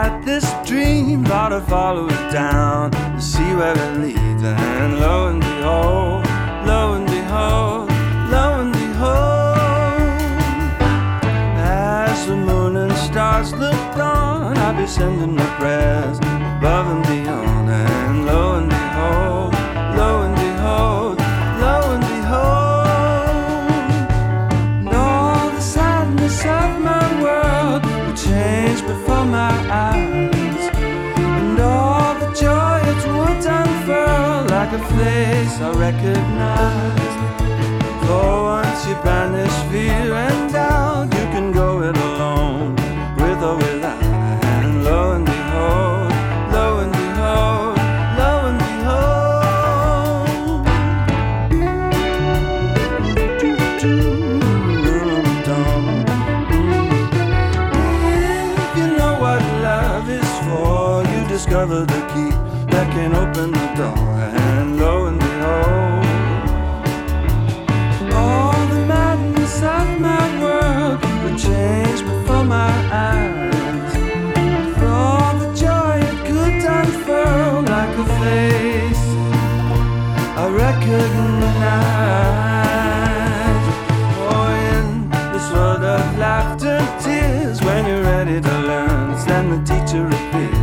had this dream, thought I'd follow it down to see where it leads. And lo and behold, lo and behold, lo and behold, as the moon and stars looked on, I'd be sending my prayers above and beyond. And lo and behold, lo and behold, lo and behold, and all the sadness of my world would change before my eyes, and all the joy it would unfurl like a face I recognize. For once you banish fear and doubt, you can go it alone, with or without. And lo and behold, lo and behold, lo and behold. If you know what love is for, you discover the key that can open the door. And lo and behold, all the madness of my world would change before my eyes, for all the joy it could unfurl like a face I recognize. Oh, in this world of laughter and tears, when you're ready to learn, it's then the teacher appears.